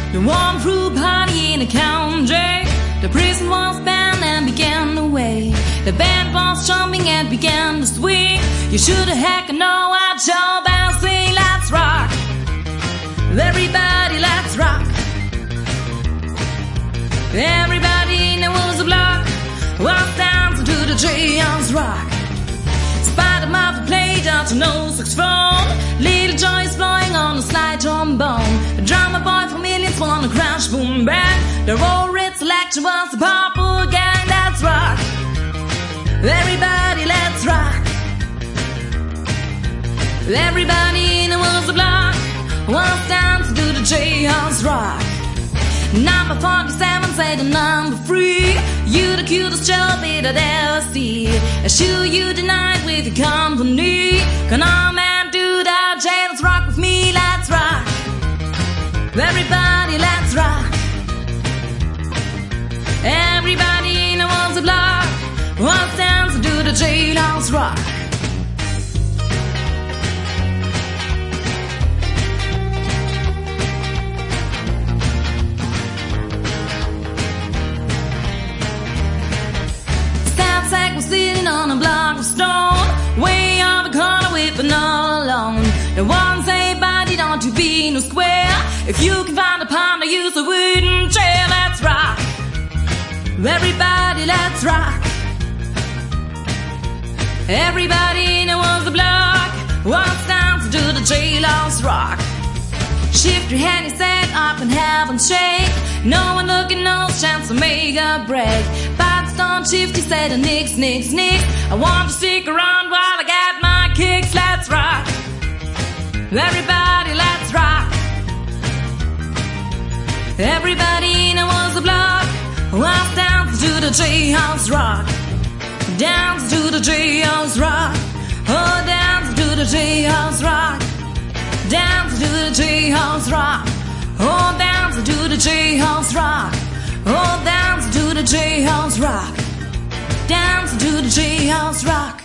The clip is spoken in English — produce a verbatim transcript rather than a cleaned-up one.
The one through party in the country. The prison was banned and began to wait. The band was jumping and began to swing. You should have heck know what your band sing. Let's rock, everybody, let's rock. Everybody in the woods block was dancing to the J-House rock. Spider Muffin played out no saxophone. Little Joyce blowing on a slide trombone. A drummer boy for millions wanna crash boom bang. The roll red selection was the Purple Gang. Let's rock, everybody, let's rock. Everybody in the woods block was dancing to the J-House rock. Number forty-seven say the number three. You the cutest job I'd ever see. I shoot you tonight with your company. Come on man, do that J, let's rock with me, let's rock. Everybody, let's rock. Everybody in the woods block was dancing to the J-House rock. Was sitting on a block of stone, way on the corner whipping all alone. The one say, buddy, don't you be no square. If you can find a pound to use a wooden chair, let's rock. Everybody, let's rock. Everybody in the woods the block was dancing to the J-House rock. Shift your hand, he said, up and have and shake. No one looking, no chance to make a break. But don't shift, he said, nix, nix, nix. I want to stick around while I get my kicks. Let's rock. Everybody, let's rock. Everybody in the woods the block was dancing to the J-House rock. Dance to the J-House rock. Oh, dance to the J-House rock. Dance to the J-House rock. Oh, dance to the J-House rock. Oh, dance to the J-House rock. Dance to the J-House rock.